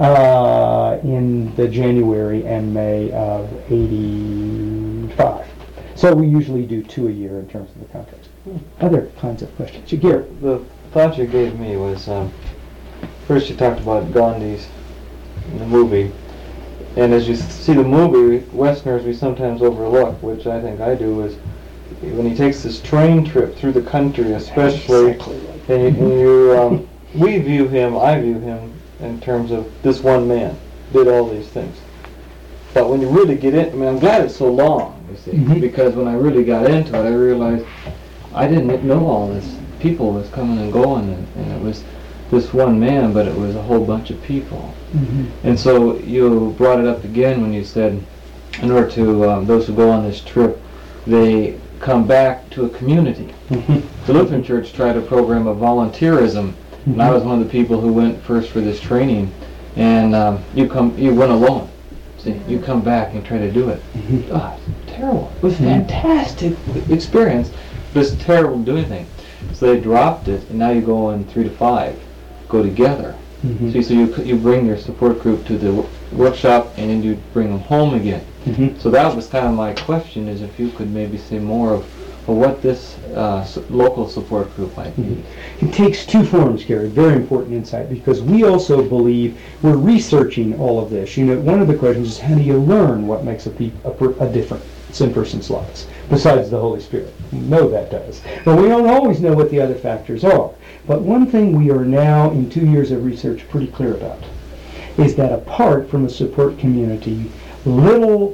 uh, in the January and May of eighty-five. So we usually do two a year in terms of the contracts. Other kinds of questions. Shagir. The thought you gave me was, um, first you talked about Gandhi's in the movie, and as you see the movie, Westerners we sometimes overlook, which I think I do, is when he takes this train trip through the country, especially, Exactly right. and, you, and you, um, we view him, I view him in terms of this one man did all these things. But when you really get in, I mean, I'm glad it's so long, you see, Mhm. because when I really got into it, I realized I didn't know all this. People was coming and going, and, and it was this one man, but it was a whole bunch of people. Mhm. And so you brought it up again when you said, in order to, um, those who go on this trip, they come back to a community. Mhm. The Lutheran Church tried a program of volunteerism, and I was one of the people who went first for this training. And um, you come, you went alone. See, you come back and try to do it. Mhm. Oh, it's terrible. It was Mhm. fantastic experience, but it's terrible to do anything. So they dropped it, and now you go in three to five, go together. Mhm. See, so you you bring your support group to the w- workshop, and then you bring them home again. Mhm. So that was kind of my question: is if you could maybe say more of, of what this uh, s- local support group might be. It takes two forms, Gary. Very important insight, because we also believe we're researching all of this. You know, one of the questions is how do you learn what makes a, peop- a, per- a difference in person's lives, besides the Holy Spirit? We know that does. But we don't always know what the other factors are. But one thing we are now, in two years of research, pretty clear about is that apart from a support community, little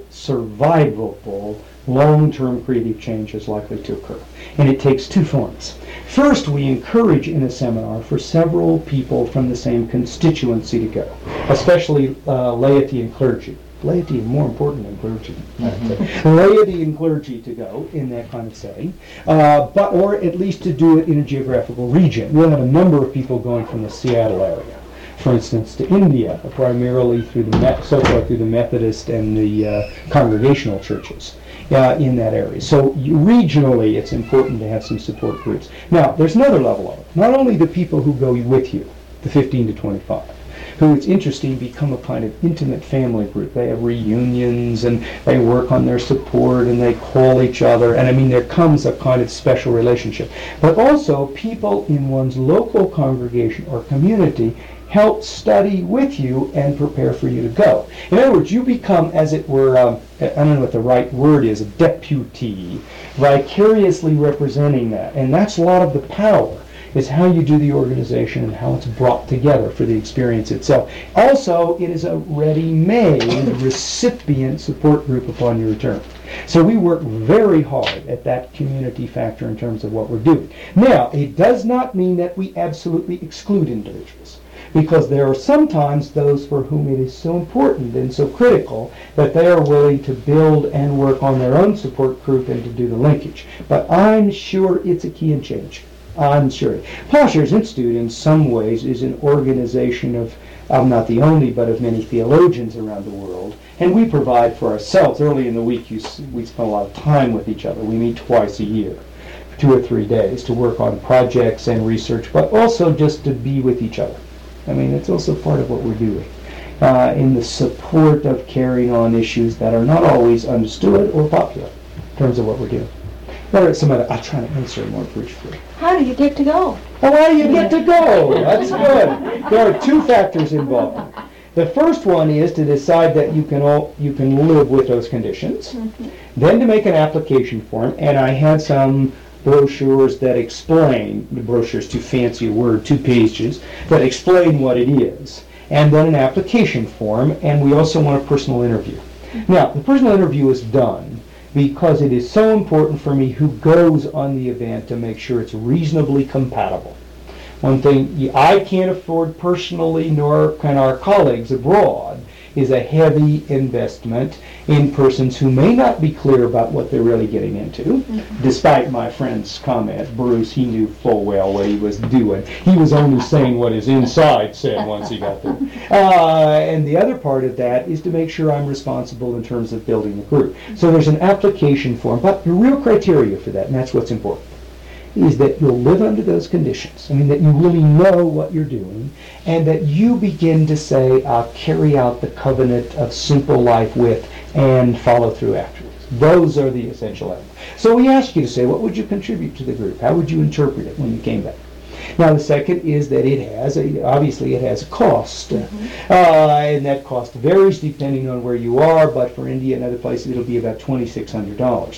survivable long-term creative change is likely to occur. And it takes two forms. First, we encourage in a seminar for several people from the same constituency to go, especially uh, laity and clergy. Laity is more important than clergy. Mm-hmm. Laity and clergy to go in that kind of setting, uh, but or at least to do it in a geographical region. We'll have a number of people going from the Seattle area, for instance, to India, primarily through the Me- so far through the Methodist and the uh, congregational churches uh, in that area. So you, regionally, it's important to have some support groups. Now, there's another level of it. Not only the people who go with you, the fifteen to twenty-five, who, it's interesting, become a kind of intimate family group. They have reunions and they work on their support and they call each other, and I mean there comes a kind of special relationship. But also people in one's local congregation or community help study with you and prepare for you to go. In other words, you become, as it were, um, I don't know what the right word is, a deputy, vicariously representing that. And that's a lot of the power, is how you do the organization and how it's brought together for the experience itself. Also, it is a ready-made recipient support group upon your return. So we work very hard at that community factor in terms of what we're doing. Now, it does not mean that we absolutely exclude individuals, because there are sometimes those for whom it is so important and so critical that they are willing to build and work on their own support group and to do the linkage. But I'm sure it's a key and change. I'm sure. Plowshares Institute, in some ways, is an organization of, I'm not the only, but of many theologians around the world. And we provide for ourselves. Early in the week, you, s- we spend a lot of time with each other. We meet twice a year, two or three days, to work on projects and research, but also just to be with each other. I mean, it's also part of what we're doing uh, in the support of carrying on issues that are not always understood or popular in terms of what we're doing. What are some other, I'll try to answer more briefly. How do you get to go? Well, why do you get to go? That's good. There are two factors involved. The first one is to decide that you can all you can live with those conditions. Mm-hmm. Then to make an application form, and I had some brochures that explain, the brochure's too fancy a word, two pages, that explain what it is. And then an application form, and we also want a personal interview. Now, the personal interview is done because it is so important for me who goes on the event to make sure it's reasonably compatible. One thing I can't afford personally, nor can our colleagues abroad, is a heavy investment in persons who may not be clear about what they're really getting into. Mm-hmm. Despite my friend's comment, Bruce, he knew full well what he was doing. He was only saying what his inside said once he got there. Uh, and the other part of that is to make sure I'm responsible in terms of building the group. So there's an application form, but the real criteria for that, and that's what's important, is that you'll live under those conditions. I mean, that you really know what you're doing, and that you begin to say, I'll carry out the covenant of simple life with and follow through afterwards. Those are the essential elements. So we ask you to say, what would you contribute to the group? How would you interpret it when you came back? Now, the second is that it has, a, obviously, it has a cost. Mm-hmm. uh, and that cost varies depending on where you are, but for India and other places, it'll be about twenty-six hundred dollars.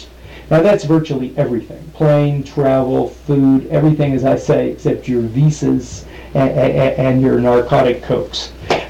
Now that's virtually everything. Plane, travel, food, everything, as I say, except your visas and, and, and your narcotic cokes.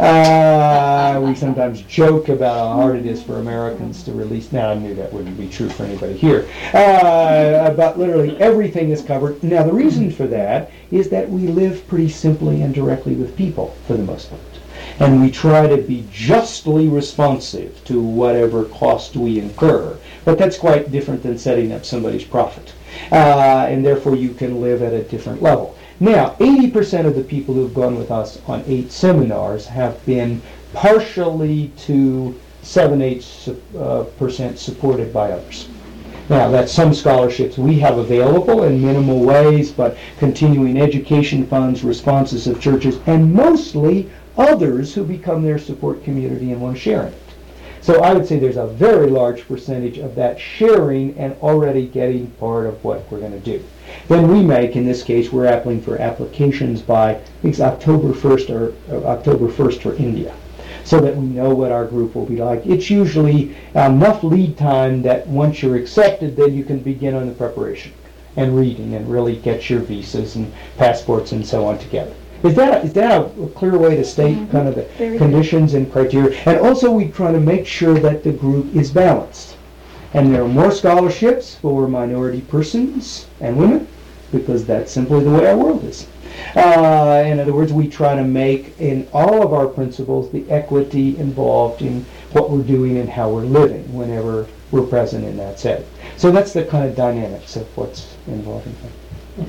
Uh, we sometimes joke about how hard it is for Americans to release. Now, I knew that wouldn't be true for anybody here. Uh, but literally everything is covered. Now, the reason for that is that we live pretty simply and directly with people, for the most part. And we try to be justly responsive to whatever cost we incur. But that's quite different than setting up somebody's profit. Uh, and therefore, you can live at a different level. Now, eighty percent of the people who've gone with us on eight seminars have been partially to seven, eight uh, percent supported by others. Now, that's some scholarships we have available in minimal ways, but continuing education funds, responses of churches, and mostly others who become their support community and want to share in it. So I would say there's a very large percentage of that sharing and already getting part of what we're going to do. Then we make, in this case, we're applying for applications by, I think it's October first or uh, October first for India, so that we know what our group will be like. It's usually enough lead time that once you're accepted, then you can begin on the preparation and reading and really get your visas and passports and so on together. Is that a, is that a clear way to state mm-hmm. kind of the Very conditions good. And criteria? And also we try to make sure that the group is balanced. And there are more scholarships for minority persons and women, because that's simply the way our world is. Uh, in other words, we try to make in all of our principles the equity involved in what we're doing and how we're living whenever we're present in that setting. So that's the kind of dynamics of what's involved in that.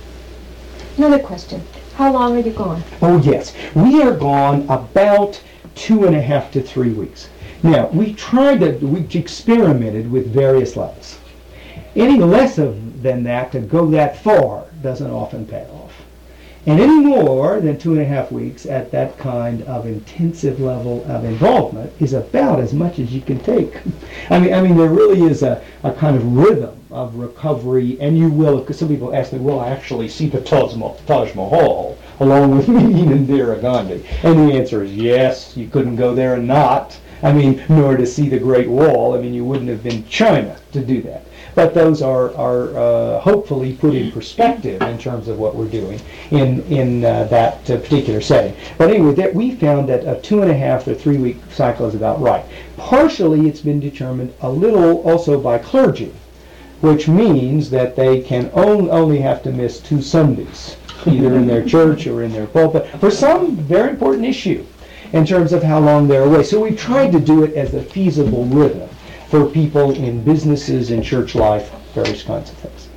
Another question. How long are you gone? Oh, yes. We are gone about two and a half to three weeks. Now, we tried to, we experimented with various levels. Any less of than that, to go that far, doesn't often pay off. And any more than two and a half weeks at that kind of intensive level of involvement is about as much as you can take. I mean, I mean, there really is a, a kind of rhythm of recovery, and you will, because some people ask me, will I actually see the Taj Mahal, Taj Mahal along with meeting Indira Gandhi? And the answer is yes. You couldn't go there and not. I mean, nor to see the Great Wall. I mean, you wouldn't have been China to do that. But those are, are uh, hopefully put in perspective in terms of what we're doing in, in uh, that uh, particular setting. But anyway, that we found that a two and a half or three week cycle is about right. Partially it's been determined a little also by clergy, which means that they can on, only have to miss two Sundays, either in their church or in their pulpit, for some very important issue in terms of how long they're away. So we tried to do it as a feasible rhythm for people in businesses, in church life, various kinds of things.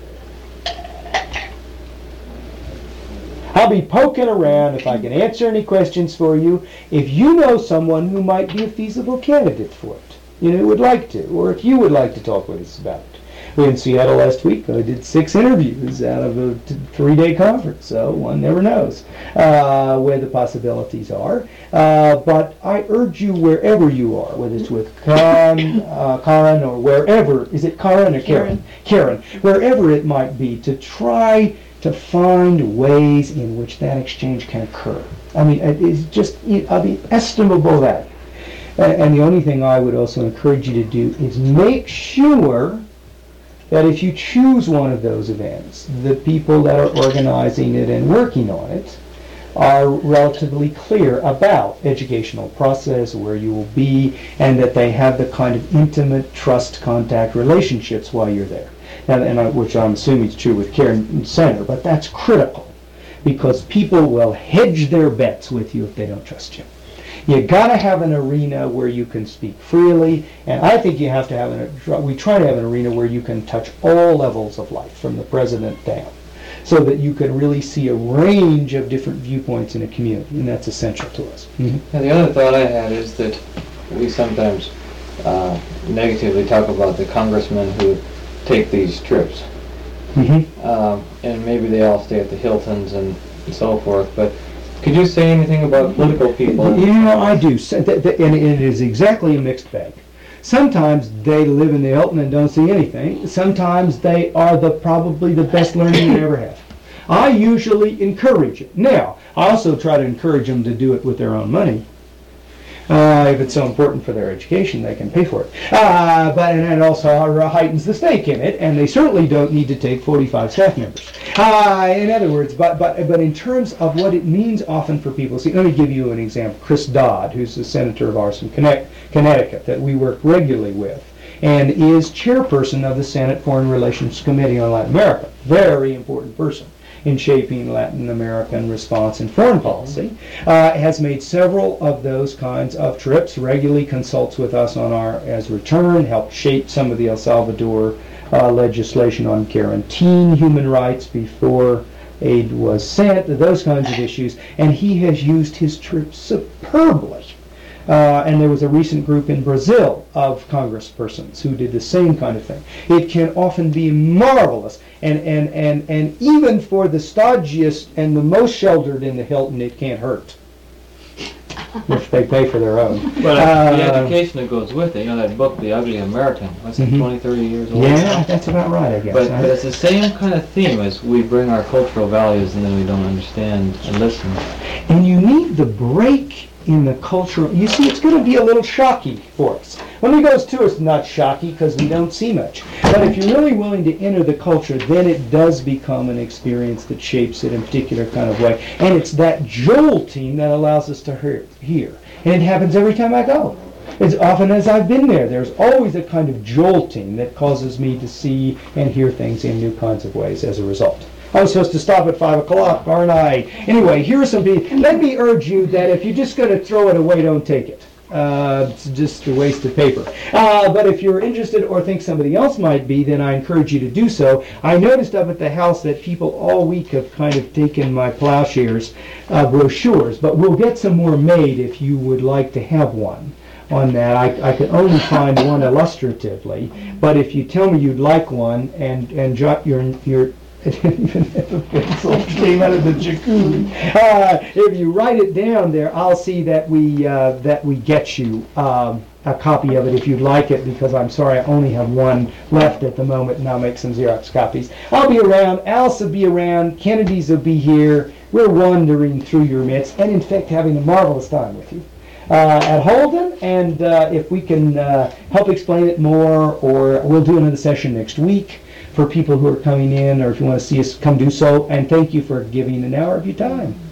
I'll be poking around if I can answer any questions for you. If you know someone who might be a feasible candidate for it, you know, would like to, or if you would like to talk with us about it. We were in Seattle last week. I did six interviews out of a t- three-day conference, so one never knows uh, where the possibilities are. Uh, but I urge you, wherever you are, whether it's with Karen, uh, Karen or wherever, is it Karen or Karen? Karen, wherever it might be, to try to find ways in which that exchange can occur. I mean, it is just of the estimable value. And the only thing I would also encourage you to do is make sure that if you choose one of those events, the people that are organizing it and working on it are relatively clear about educational process, where you will be, and that they have the kind of intimate trust contact relationships while you're there. Now, and I, which I'm assuming is true with Cairn Center, but that's critical, because people will hedge their bets with you if they don't trust you. You got to have an arena where you can speak freely, and I think you have to have an, we try to have an arena where you can touch all levels of life, from the president down, so that you can really see a range of different viewpoints in a community, and that's essential to us. Mm-hmm. And the other thought I had is that we sometimes uh, negatively talk about the congressmen who take these trips. Mm-hmm. Um, and maybe they all stay at the Hiltons and so forth, but could you say anything about political people? You know, I do, so th- th- and it is exactly a mixed bag. Sometimes they live in the Hilton and don't see anything. Sometimes they are the probably the best learning you ever have. I usually encourage it. Now, I also try to encourage them to do it with their own money. Uh, if it's so important for their education, they can pay for it. Uh, but and it also heightens the stake in it, and they certainly don't need to take forty-five staff members. Uh, in other words, but but but in terms of what it means often for people, see, let me give you an example. Chris Dodd, who's a senator of ours from Connecticut that we work regularly with, and is chairperson of the Senate Foreign Relations Committee on Latin America. Very important person in shaping Latin American response and foreign policy, uh, has made several of those kinds of trips, regularly consults with us on our as return, helped shape some of the El Salvador uh, legislation on guaranteeing human rights before aid was sent, those kinds of issues, and he has used his trip superbly. Uh, and there was a recent group in Brazil of congresspersons who did the same kind of thing. It can often be marvelous, and, and, and, and even for the stodgiest and the most sheltered in the Hilton, it can't hurt if they pay for their own. But uh, the education that goes with it, you know, that book, The Ugly American, what's it, Mhm. twenty, thirty years old? Yeah, that's about right, I guess. But, right? but it's the same kind of theme as we bring our cultural values and then we don't understand and listen. And you need the break in the cultural, you see, it's going to be a little shocky for us. When we goes to us, not shocky because we don't see much. But if you're really willing to enter the culture, then it does become an experience that shapes it in a particular kind of way. And it's that jolting that allows us to hear. hear. And it happens every time I go. As often as I've been there, there's always a kind of jolting that causes me to see and hear things in new kinds of ways as a result. I was supposed to stop at five o'clock, aren't I? Anyway, here are some people. Let me urge you that if you're just going to throw it away, don't take it. Uh, it's just a waste of paper. Uh, but if you're interested or think somebody else might be, then I encourage you to do so. I noticed up at the house that people all week have kind of taken my Plowshares uh, brochures, but we'll get some more made if you would like to have one on that. I, I could only find one illustratively, but if you tell me you'd like one and, and jot your, your I didn't even have a pencil. It came out of the jacuzzi. Uh, if you write it down there, I'll see that we uh, that we get you um, a copy of it if you'd like it, because I'm sorry I only have one left at the moment, and I'll make some Xerox copies. I'll be around. Alice will be around. Kennedy's will be here. We're wandering through your midst, and in fact having a marvelous time with you. Uh, at Holden, and uh, if we can uh, help explain it more, or we'll do another session next week for people who are coming in, or if you want to see us, come do so. And thank you for giving an hour of your time.